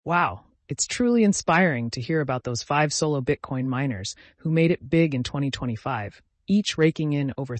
Wow, it's truly inspiring to hear about those five solo Bitcoin miners who made it big in 2025, each raking in over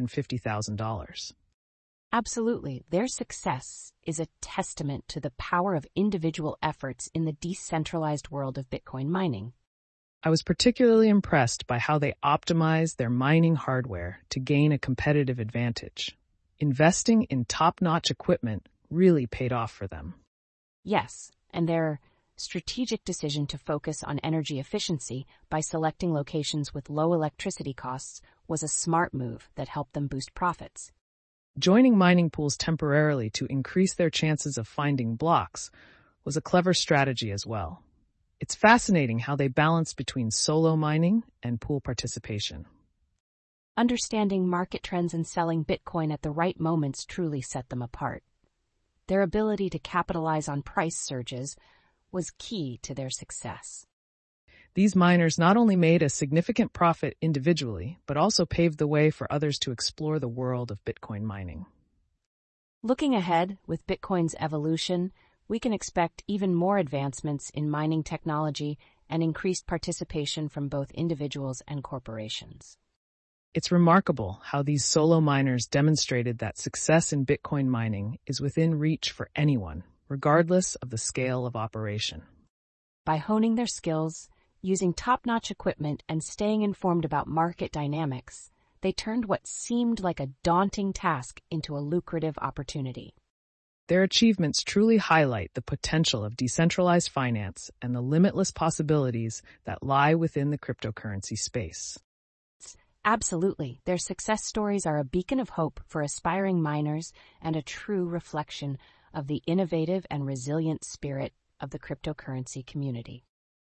$350,000. Absolutely. Their success is a testament to the power of individual efforts in the decentralized world of Bitcoin mining. I was particularly impressed by how they optimized their mining hardware to gain a competitive advantage. Investing in top-notch equipment really paid off for them. Yes, and their strategic decision to focus on energy efficiency by selecting locations with low electricity costs was a smart move that helped them boost profits. Joining mining pools temporarily to increase their chances of finding blocks was a clever strategy as well. It's fascinating how they balance between solo mining and pool participation. Understanding market trends and selling Bitcoin at the right moments truly set them apart. Their ability to capitalize on price surges was key to their success. These miners not only made a significant profit individually, but also paved the way for others to explore the world of Bitcoin mining. Looking ahead, with Bitcoin's evolution, we can expect even more advancements in mining technology and increased participation from both individuals and corporations. It's remarkable how these solo miners demonstrated that success in Bitcoin mining is within reach for anyone, regardless of the scale of operation. By honing their skills, using top-notch equipment, and staying informed about market dynamics, they turned what seemed like a daunting task into a lucrative opportunity. Their achievements truly highlight the potential of decentralized finance and the limitless possibilities that lie within the cryptocurrency space. Absolutely, their success stories are a beacon of hope for aspiring miners and a true reflection of the innovative and resilient spirit of the cryptocurrency community.